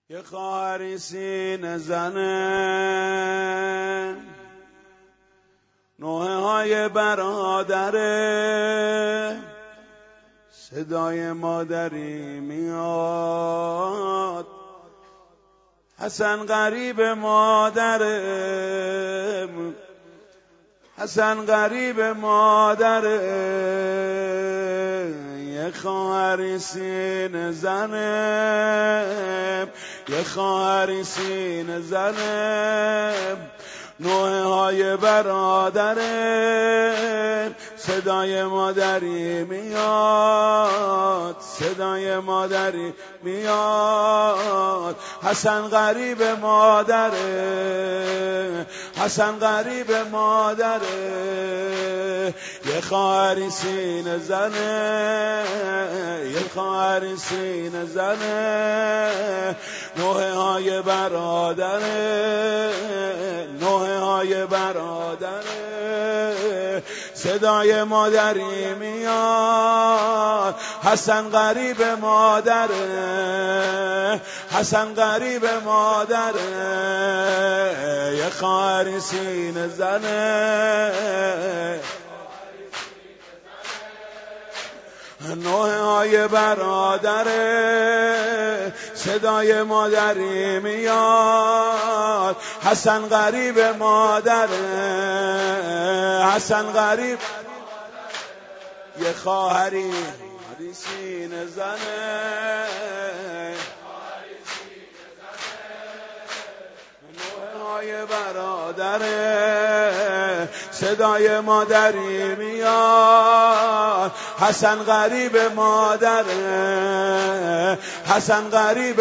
یه خواهری سینه زنه نوحه های برادره صدای مادری میاد حسن غریب مادره حسن غریب مادره یه خواهری سینه زنه یه خواهری سینه زنه نوحه های برادره صدای مادری میاد صدای مادری میاد حسن غریب مادره حسن غریب مادره یه خواهری سینه زنه یه خواهری سینه زنه نوحه های برادره نوحه های برادره صدای مادری میاد حسن غریب مادره حسن غریب مادره یه خواهری سینه زنه نوحه های برادره صدای مادری میاد حسن غریب مادره حسن غریب یه خواهری سینه زنه نوحه های برادره صدای مادری میاد حسن غریب مادره حسن غریب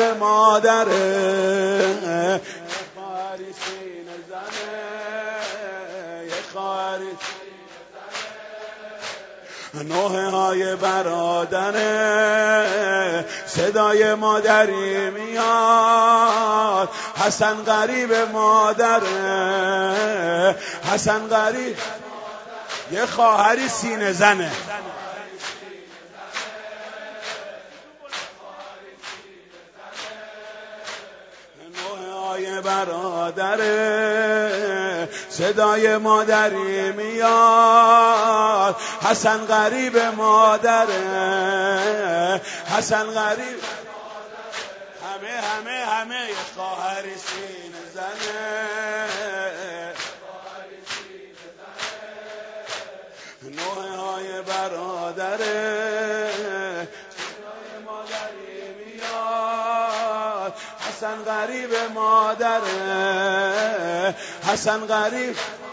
مادره خواهری سینه زنه یه خواهری نوحه های برادره صدای مادری میاد حسن غریب مادره حسن غریب یه خواهری سینه زنه برادره صدای مادری میاد حسن غریب مادره حسن غریب همه یه خواهری سینه زنه نوحه های برادره صدای مادری میاد حسن غریب مادره حسن غریب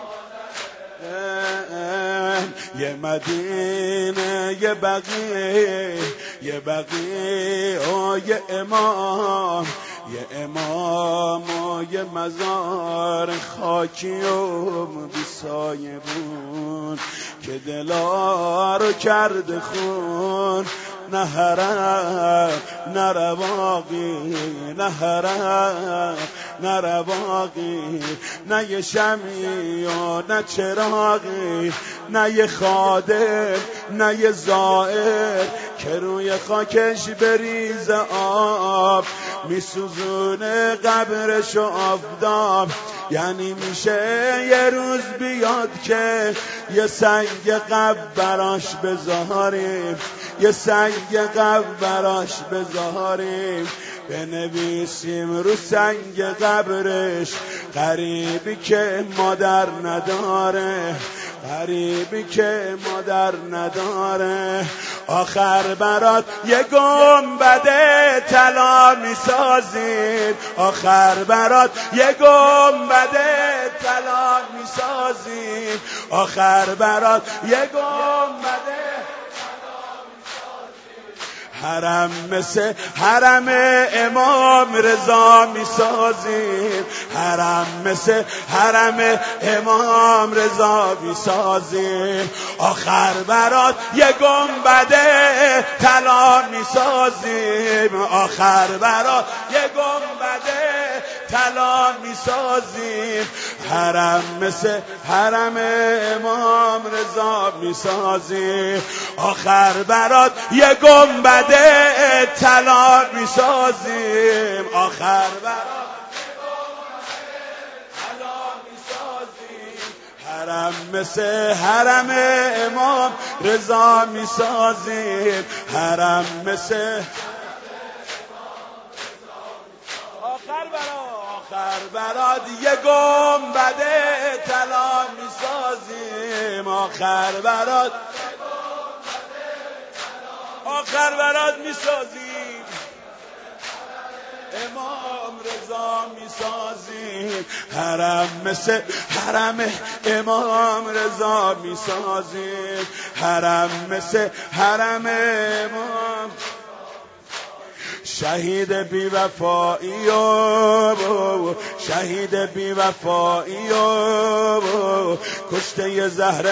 یه مدینه یه بقیه یه بقیه و یه امام یه امام و یه مزار خاکی و بیسایه بود که دلا رو کرده خون نه حرم نه رواقی نه حرم نه رواقی نه یه شمعی و نه چراغی نه یه خادم نه یه زائر که روی خاکش بریز آب میسوزونه قبرش و آفتاب یعنی میشه یه روز بیاد که یه سنگ قبر براش بذاریم یه سنگ قبر براش بذاریم بنویسیم رو سنگ قبرش غریبی که مادر نداره غریبی که مادر نداره آخر برات یه گنبد طلا میسازیم آخر برات یه گنبد طلا میسازیم آخر برات یه گنبد حرم مثل حرم امام رضا میسازیم حرم مثل حرم امام رضا میسازیم آخر برات یه گنبد طلا میسازیم آخر برات یه گنبد طلا میسازیم حرم مثل حرم امام رضا میسازیم آخر برات یه گنبد بده طلا میسازیم، آخر برات طلا میسازیم، حرم مثل حرم امام رضا میسازیم، حرم مثل آخر برات یه گنبد طلا میسازیم، آخر برات میسازیم، امام رضا میسازیم، حرم مثل حرم امام رضا میسازیم، حرم مثل حرم امام. شهید بی وفایی و شهید بی وفایی و کشته زهر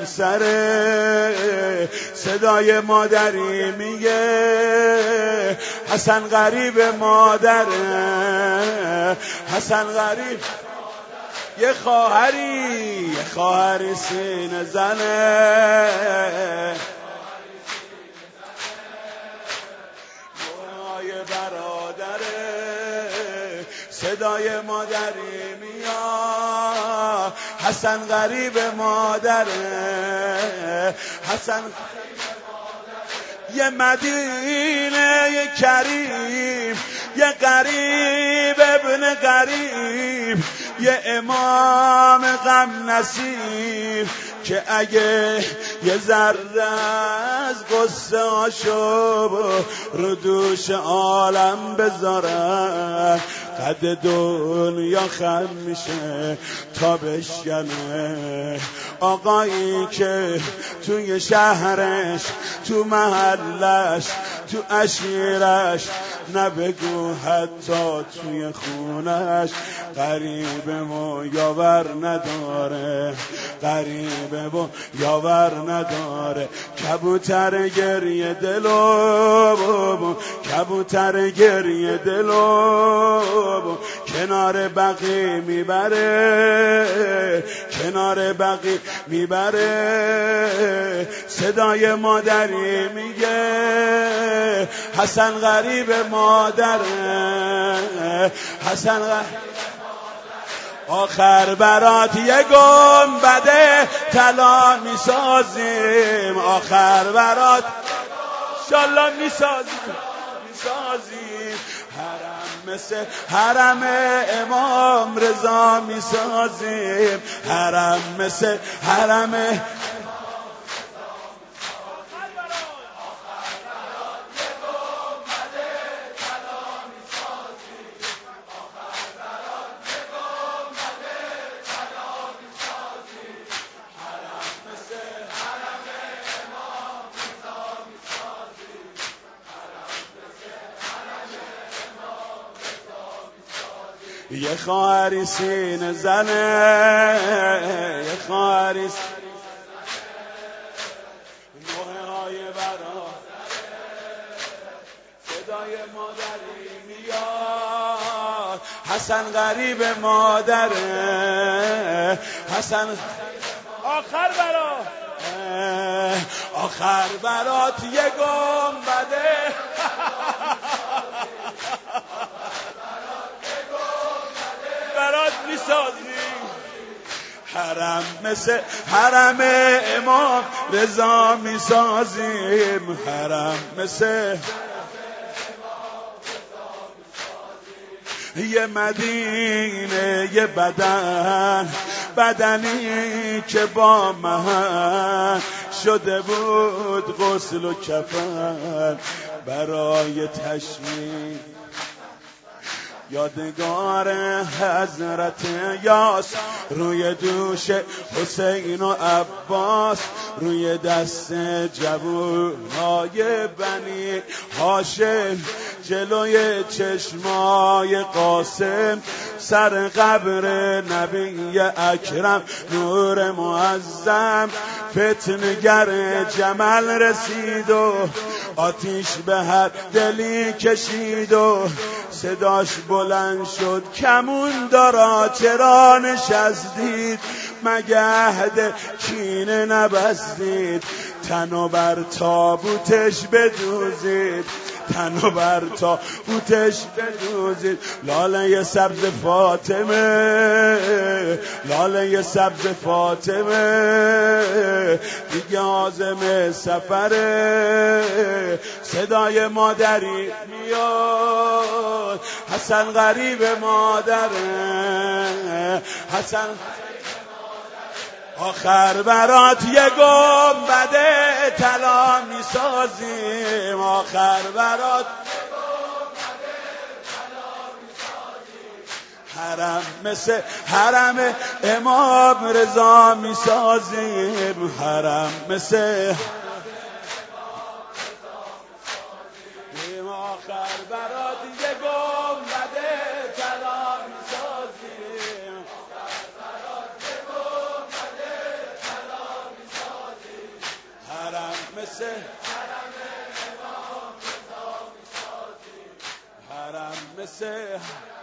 همسره، صدای مادری میگه حسن غریب مادره، حسن غریب یه خواهری سینه زنه، برادره، صدای مادری میاد حسن غریب مادره، حسن یه مدینه یه کریم، یه غریب ابن غریب، یه امام غم نصیب که اگه یه ذره از قصه هاشو رو دوش عالم بذارن، قد دنیا خم میشه تا بشکنه. آقایی که توی شهرش، تو محلش، تو عشیرش، نبگو حتی توی خونش، غریب و یاور نداره، غریب و یاور نداره. کبوتر گریه دلو، کبوتر گریه دلو، کنار بقی میبره، کنار بقی میبره. صدای مادری میگه حسن غریب مادره، حسن غریب آخر برات یه گنبد طلا میسازیم، آخر برات انشالله میسازیم، حرم مثل حرم امام رضا میسازیم، حرم مثل حرم یه خواهری سینه زنه، یه خواهری نوحه های برا، صدای مادری میاد حسن غریب مادره، حسن آخر برات یه گنبده برات میسازیم، حرم مثل حرم امام رضا میسازیم، حرم مثل یه مدینه یه بدنی که با من شده بود غسل و کفن برای تشمیع یادگار حضرت یاس، روی دوش حسین و عباس، روی دست جوونای بنی هاشم، جلوی چشمای قاسم، سر قبر نبی اکرم نور معظم، فتنگر جمل رسید و آتیش به هر دلی کشید و صداش بلند شد کمون دارا چرا نشستید، مگه عهد کینه نبستید، تنو بر تابوتش بدوزید، تنو بر تابوتش بدوزید. لاله سبز فاطمه، لاله سبز فاطمه، دیگه عازم سفره. صدای مادری میاد، حسن غریب مادره، حسن آخر برات یه گنبد طلا میسازیم، آخر برات حرم مثل حرم امام رضا میسازیم، حرم مثل آخر برات یه گنبد طلا میسازیم، حرم مثل حرم مثل